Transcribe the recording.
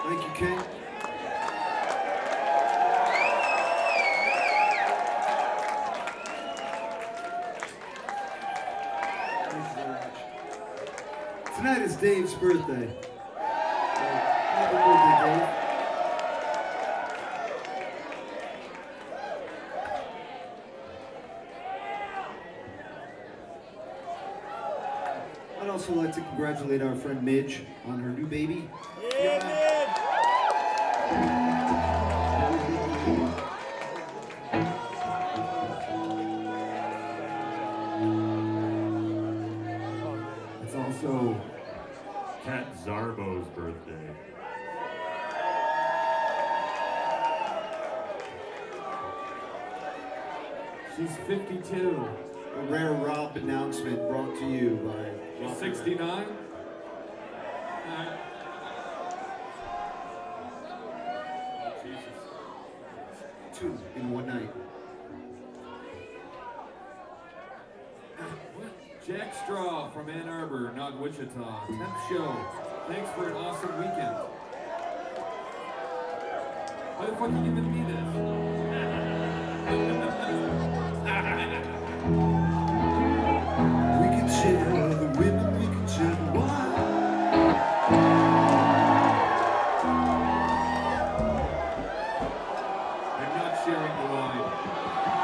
Thank you, King. Thanks very much. Tonight is Dave's birthday. Happy birthday, Dave. I'd also like to congratulate our friend Midge on her new baby. It's also Kat Zarbo's birthday. She's 52. a rare Rob announcement brought to you by... She's 69? Jesus. 2 in one night. Jack Straw from Ann Arbor, not Wichita. 10th show. Thanks for an awesome weekend. Why the fuck are you giving me this? We can share the women, we can share the wine. I'm not sharing the wine.